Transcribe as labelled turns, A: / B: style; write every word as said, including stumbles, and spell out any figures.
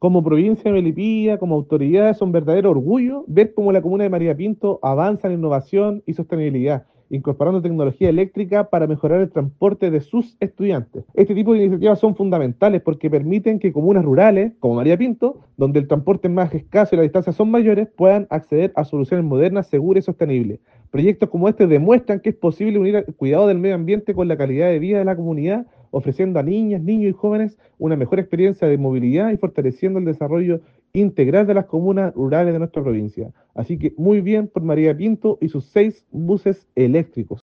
A: Como provincia de Melipilla, como autoridad, es un verdadero orgullo ver cómo la comuna de María Pinto avanza en innovación y sostenibilidad, incorporando tecnología eléctrica para mejorar el transporte de sus estudiantes. Este tipo de iniciativas son fundamentales porque permiten que comunas rurales, como María Pinto, donde el transporte es más escaso y las distancias son mayores, puedan acceder a soluciones modernas, seguras y sostenibles. Proyectos como este demuestran que es posible unir el cuidado del medio ambiente con la calidad de vida de la comunidad, ofreciendo a niñas, niños y jóvenes una mejor experiencia de movilidad y fortaleciendo el desarrollo integral de las comunas rurales de nuestra provincia. Así que muy bien por María Pinto y sus seis buses eléctricos.